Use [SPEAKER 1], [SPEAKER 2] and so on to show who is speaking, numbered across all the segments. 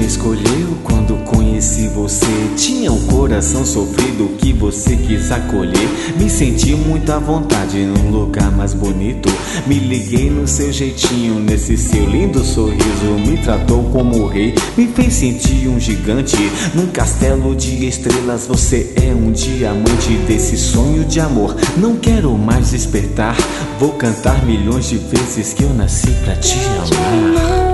[SPEAKER 1] me escolheu quando conheci você. Tinha um coração sofrido que você quis acolher. Me senti muito à vontade num lugar mais bonito. Me liguei no seu jeitinho, nesse seu lindo sorriso. Me tratou como rei, me fez sentir um gigante. Num castelo de estrelas você é um diamante. Desse sonho de amor não quero mais despertar. Vou cantar milhões de vezes que eu nasci pra te amar.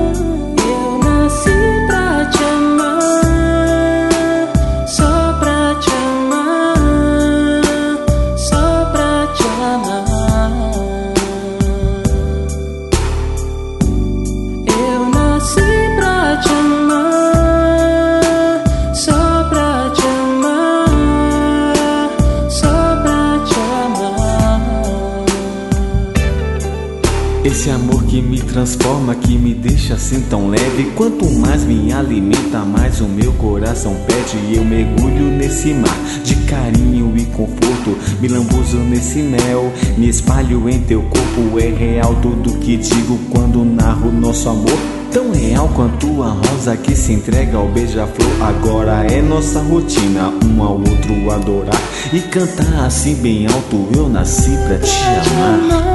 [SPEAKER 1] Esse amor que me transforma, que me deixa assim tão leve. Quanto mais me alimenta, mais o meu coração pede. E eu mergulho nesse mar de carinho e conforto. Me lambuzo nesse mel, me espalho em teu corpo. É real tudo que digo quando narro nosso amor. Tão real quanto a rosa que se entrega ao beija-flor. Agora é nossa rotina, um ao outro adorar e cantar assim bem alto. Eu nasci pra te amar.